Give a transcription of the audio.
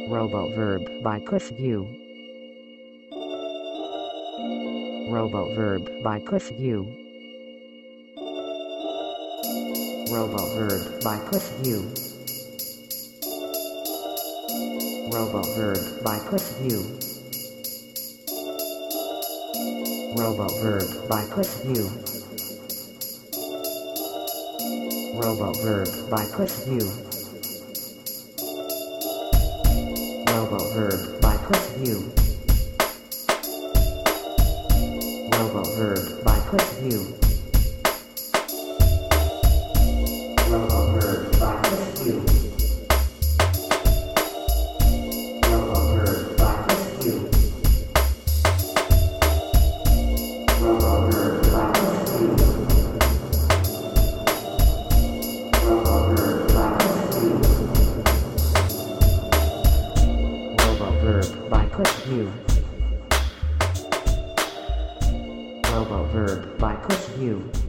Roboverb by Kushview. Roboverb by Kushview. Roboverb by Kushview. Roboverb by Kushview. Roboverb by Kushview. Roboverb by Kushview. Roboverb by Kushview. Roboverb by Kushview. Roboverb by Kushview. Roboverb by Kushview. Roboverb by Kushview. Roboverb by Kushview. Roboverb by Kushview. Roboverb by Kushview.